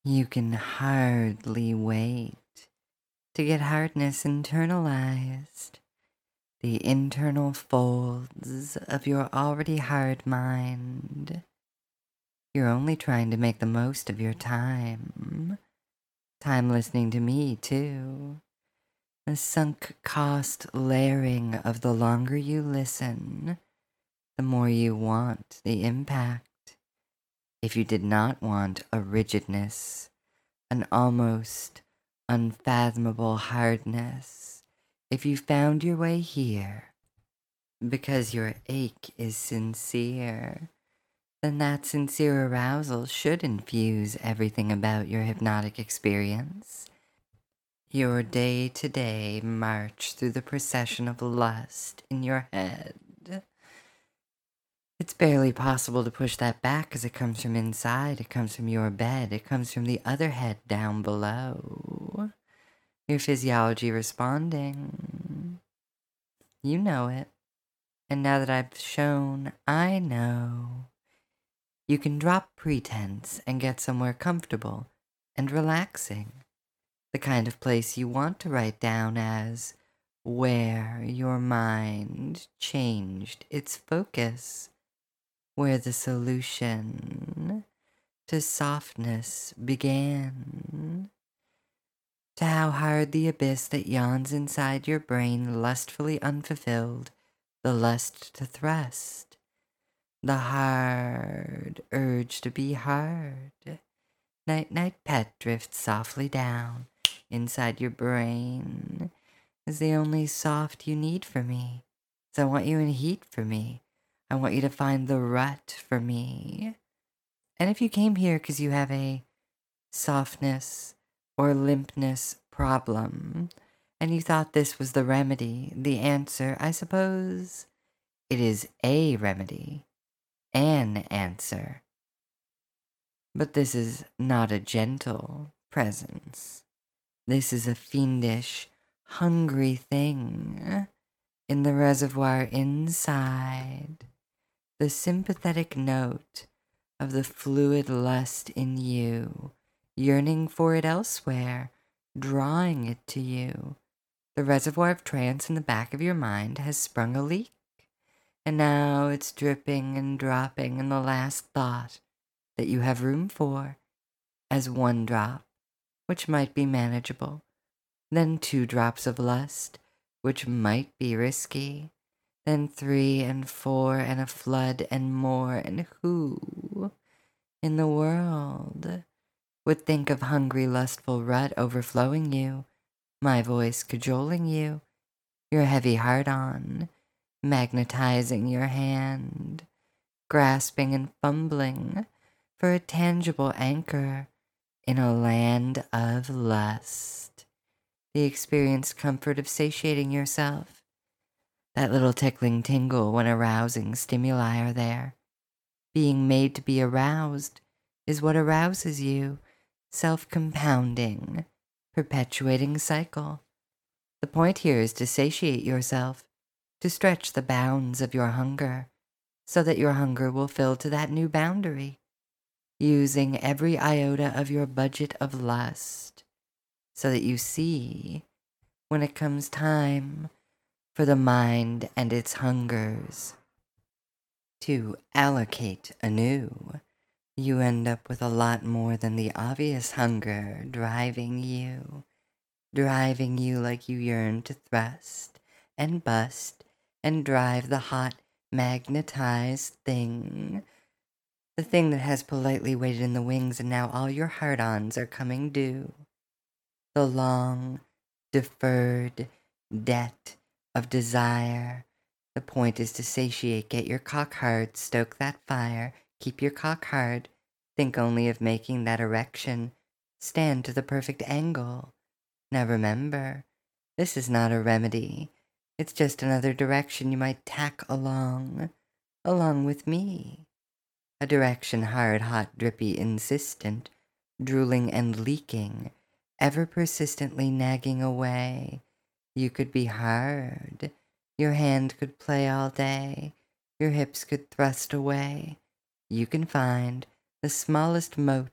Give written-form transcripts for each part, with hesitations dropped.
You can hardly wait to get hardness internalized. The internal folds of your already hard mind. You're only trying to make the most of your time. Time listening to me, too. The sunk cost layering of the longer you listen, the more you want the impact. If you did not want a rigidness, an almost unfathomable hardness, if you found your way here because your ache is sincere, then that sincere arousal should infuse everything about your hypnotic experience. Your day-to-day march through the procession of lust in your head. It's barely possible to push that back as it comes from inside. It comes from your bed. It comes from the other head down below. Your physiology responding. You know it. And now that I've shown I know, you can drop pretense and get somewhere comfortable and relaxing. The kind of place you want to write down as where your mind changed its focus, where the solution to softness began, to how hard the abyss that yawns inside your brain lustfully unfulfilled, the lust to thrust, the hard urge to be hard. Night-night pet drifts softly down inside your brain is the only soft you need for me. So I want you in heat for me. I want you to find the rut for me. And if you came here because you have a softness or limpness problem, and you thought this was the remedy, the answer, I suppose, it is a remedy, an answer. But this is not a gentle presence. This is a fiendish, hungry thing in the reservoir inside. The sympathetic note of the fluid lust in you, yearning for it elsewhere, drawing it to you. The reservoir of trance in the back of your mind has sprung a leak, and now it's dripping and dropping in the last thought that you have room for, as one drop, which might be manageable, then 2 drops of lust, which might be risky, then 3 and 4 and a flood and more, and who in the world would think of hungry, lustful rut overflowing you, my voice cajoling you, your heavy heart on, magnetizing your hand, grasping and fumbling for a tangible anchor in a land of lust. The experienced comfort of satiating yourself, that little tickling tingle when arousing stimuli are there. Being made to be aroused is what arouses you, self-compounding, perpetuating cycle. The point here is to satiate yourself, to stretch the bounds of your hunger, so that your hunger will fill to that new boundary, using every iota of your budget of lust, so that you see, when it comes time for the mind and its hungers to allocate anew, you end up with a lot more than the obvious hunger driving you like you yearn to thrust and bust and drive the hot, magnetized thing, the thing that has politely waited in the wings and now all your hard-ons are coming due. The long, deferred debt of desire. The point is to satiate, get your cock hard, stoke that fire, keep your cock hard, think only of making that erection stand to the perfect angle. Now remember, this is not a remedy. It's just another direction you might tack along with me. A direction hard, hot, drippy, insistent, drooling and leaking, ever persistently nagging away. You could be hard. Your hand could play all day. Your hips could thrust away. You can find the smallest mote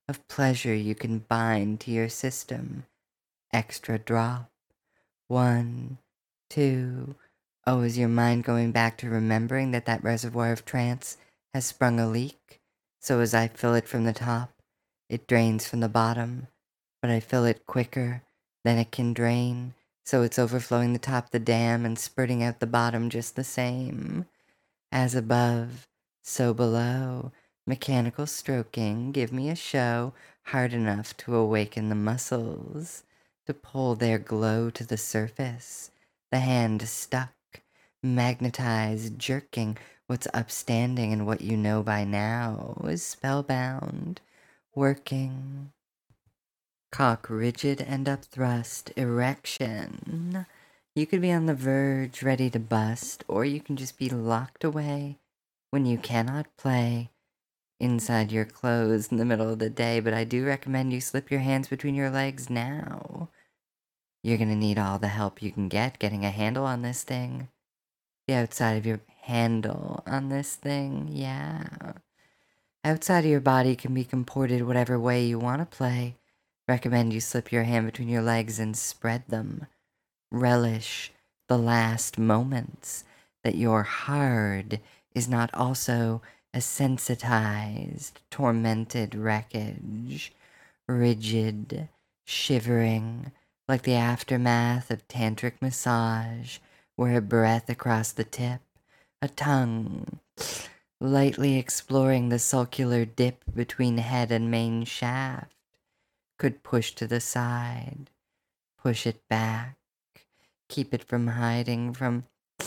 of pleasure you can bind to your system. Extra drop. 1, 2. Oh, is your mind going back to remembering that that reservoir of trance has sprung a leak? So as I fill it from the top, it drains from the bottom, but I fill it quicker than it can drain, so it's overflowing the top of the dam and spurting out the bottom just the same. As above, so below. Mechanical stroking, give me a show hard enough to awaken the muscles, to pull their glow to the surface. The hand stuck, magnetized, jerking what's upstanding and what you know by now is spellbound, working. Cock rigid and upthrust, erection. You could be on the verge, ready to bust, or you can just be locked away when you cannot play inside your clothes in the middle of the day, but I do recommend you slip your hands between your legs now. You're gonna need all the help you can get getting a handle on this thing. The outside of your handle on this thing, yeah. Outside of your body can be comported whatever way you want to play. Recommend you slip your hand between your legs and spread them. Relish the last moments that your hard is not also a sensitized, tormented wreckage, rigid, shivering, like the aftermath of tantric massage, where a breath across the tip, a tongue, lightly exploring the sulcular dip between head and main shaft, could push to the side, push it back, keep it from hiding from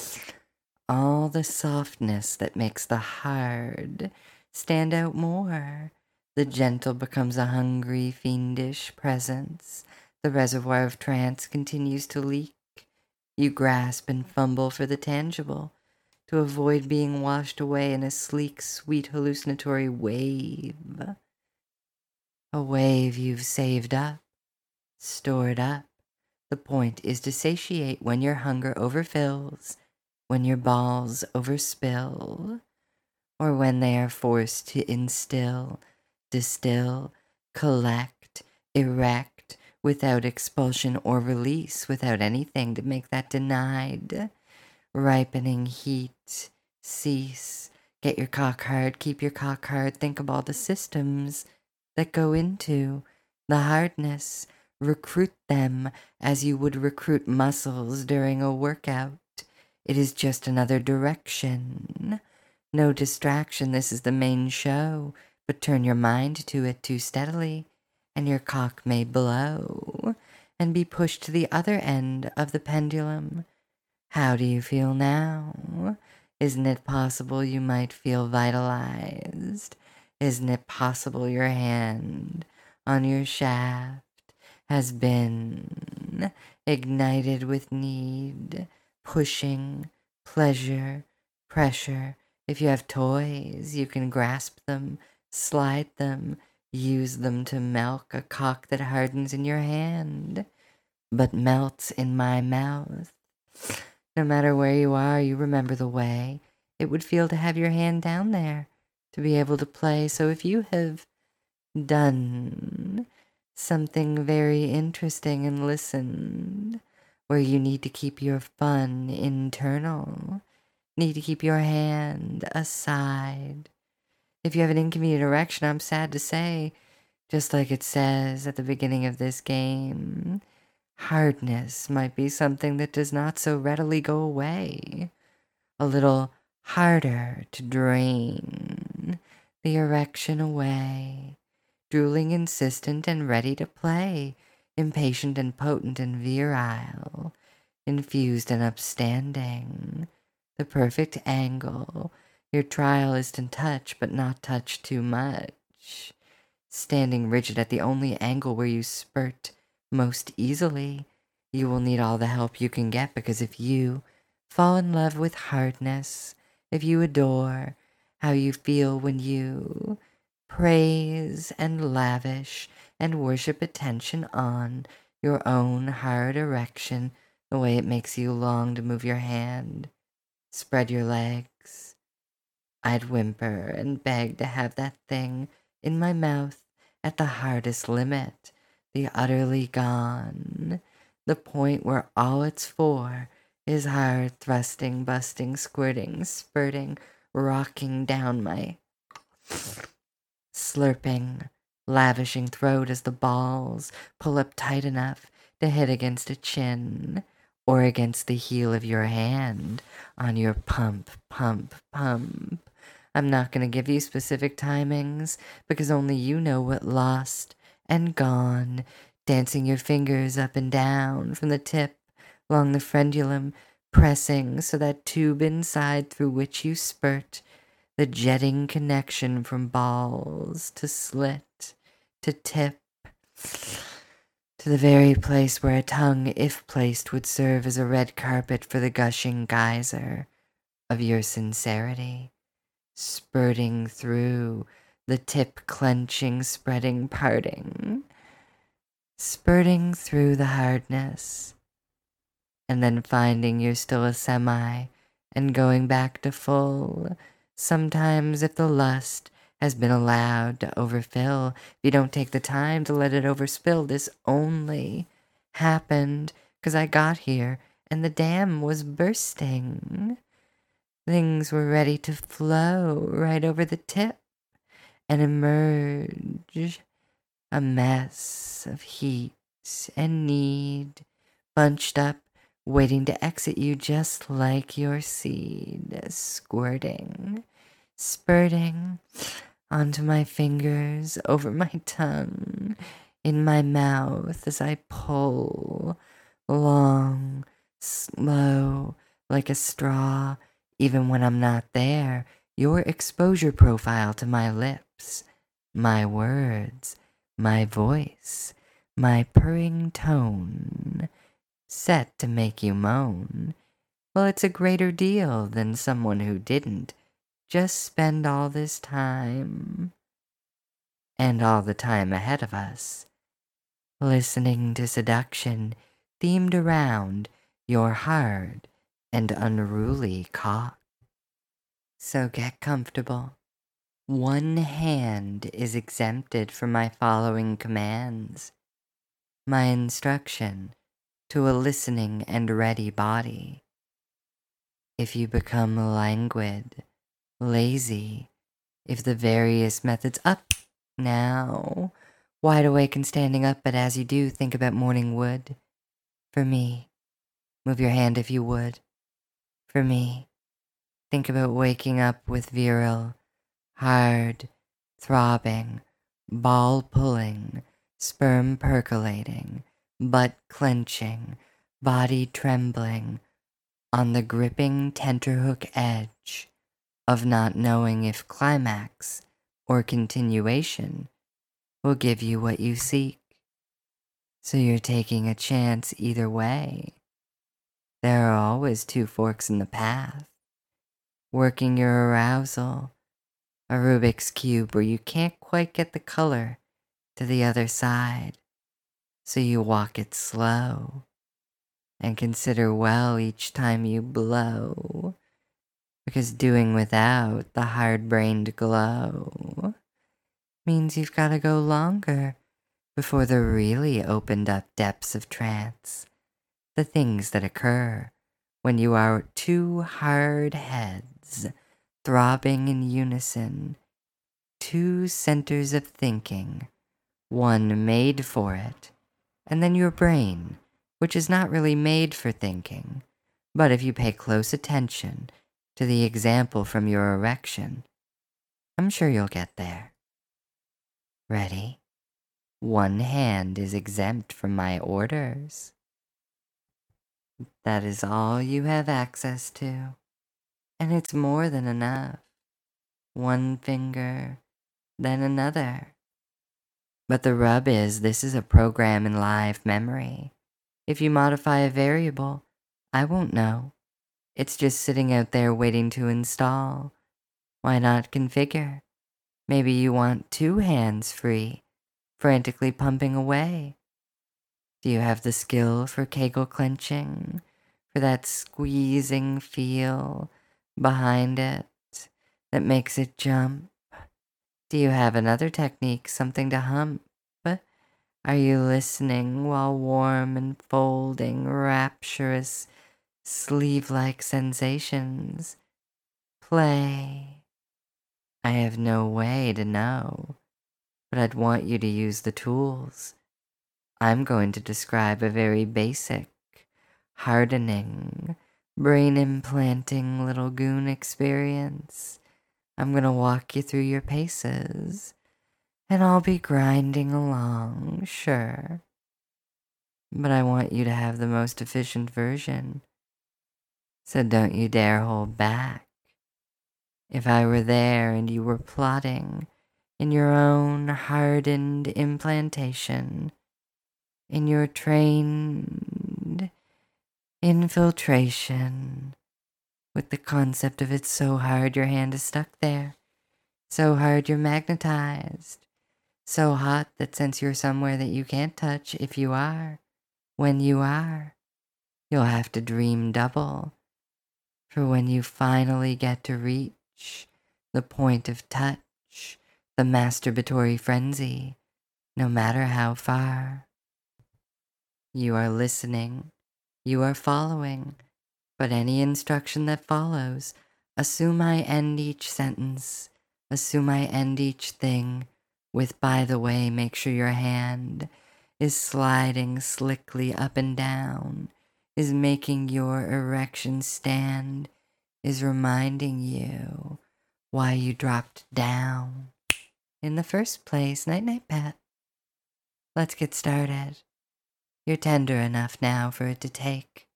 all the softness that makes the hard stand out more. The gentle becomes a hungry, fiendish presence. The reservoir of trance continues to leak. You grasp and fumble for the tangible to avoid being washed away in a sleek, sweet, hallucinatory wave. A wave you've saved up, stored up. The point is to satiate when your hunger overfills, when your balls overspill, or when they are forced to instill, distill, collect, erect, without expulsion or release, without anything to make that denied. Ripening heat, cease, get your cock hard, keep your cock hard, think of all the systems that go into the hardness. Recruit them as you would recruit muscles during a workout. It is just another direction. No distraction, this is the main show, but turn your mind to it too steadily, and your cock may blow and be pushed to the other end of the pendulum. How do you feel now? Isn't it possible you might feel vitalized? Isn't it possible your hand on your shaft has been ignited with need, pushing, pleasure, pressure? If you have toys, you can grasp them, slide them, use them to milk a cock that hardens in your hand, but melts in my mouth. No matter where you are, you remember the way it would feel to have your hand down there, to be able to play. So if you have done something very interesting and listened, where you need to keep your fun internal, need to keep your hand aside. If you have an inconvenient erection, I'm sad to say, just like it says at the beginning of this game, hardness might be something that does not so readily go away. A little harder to drain the erection away. Drooling, insistent, and ready to play. Impatient and potent and virile. Infused and upstanding. The perfect angle. Your trial is to touch, but not touch too much. Standing rigid at the only angle where you spurt most easily. You will need all the help you can get, because if you fall in love with hardness, if you adore how you feel when you praise and lavish and worship attention on your own hard erection, the way it makes you long to move your hand, spread your legs, I'd whimper and beg to have that thing in my mouth at the hardest limit, the utterly gone, the point where all it's for is hard thrusting, busting, squirting, spurting, rocking down my slurping, lavishing throat as the balls pull up tight enough to hit against a chin or against the heel of your hand on your pump, pump, pump. I'm not going to give you specific timings because only you know what lost and gone, dancing your fingers up and down from the tip along the frenulum, pressing so that tube inside through which you spurt, the jetting connection from balls to slit to tip to the very place where a tongue, if placed, would serve as a red carpet for the gushing geyser of your sincerity, spurting through the tip clenching, spreading, parting, spurting through the hardness, and then finding you're still a semi and going back to full. Sometimes if the lust has been allowed to overfill, if you don't take the time to let it overspill, this only happened 'cause I got here and the dam was bursting. Things were ready to flow right over the tip and emerge, a mess of heat and need, bunched up, waiting to exit you just like your seed, squirting, spurting onto my fingers, over my tongue, in my mouth as I pull, long, slow, like a straw, even when I'm not there, your exposure profile to my lips, my words, my voice, my purring tone, set to make you moan. Well, it's a greater deal than someone who didn't just spend all this time and all the time ahead of us listening to seduction themed around your hard and unruly cock. So get comfortable. One hand is exempted from my following commands, my instruction to a listening and ready body. If you become languid, lazy, if the various methods up now, wide awake and standing up, but as you do, think about morning wood. For me, move your hand if you would. For me, think about waking up with virile, hard, throbbing, ball pulling, sperm percolating, butt clenching, body trembling, on the gripping tenterhook edge of not knowing if climax or continuation will give you what you seek. So you're taking a chance either way. There are always two forks in the path. Working your arousal, a Rubik's Cube where you can't quite get the color to the other side. So you walk it slow and consider well each time you blow, because doing without the hard-brained glow means you've got to go longer before the really opened up depths of trance, the things that occur when you are two hard heads throbbing in unison, two centers of thinking, one made for it, and then your brain, which is not really made for thinking, but if you pay close attention to the example from your erection, I'm sure you'll get there. Ready? One hand is exempt from my orders. That is all you have access to, and it's more than enough. One finger, then another. But the rub is this is a program in live memory. If you modify a variable, I won't know. It's just sitting out there waiting to install. Why not configure? Maybe you want two hands free, frantically pumping away. Do you have the skill for Kegel clenching, for that squeezing feel behind it that makes it jump? Do you have another technique, something to hump? Are you listening while warm and folding, rapturous, sleeve-like sensations play? I have no way to know, but I'd want you to use the tools. I'm going to describe a very basic, hardening, brain-implanting little goon experience. I'm going to walk you through your paces, and I'll be grinding along, sure. But I want you to have the most efficient version, so don't you dare hold back. If I were there and you were plotting in your own hardened implantation, in your trained infiltration, with the concept of it so hard your hand is stuck there, so hard you're magnetized, so hot that since you're somewhere that you can't touch, if you are, when you are, you'll have to dream double. For when you finally get to reach the point of touch, the masturbatory frenzy, no matter how far, you are listening, you are following, but any instruction that follows, assume I end each sentence, assume I end each thing with, by the way, make sure your hand is sliding slickly up and down, is making your erection stand, is reminding you why you dropped down in the first place. Night-night, pet. Let's get started. You're tender enough now for it to take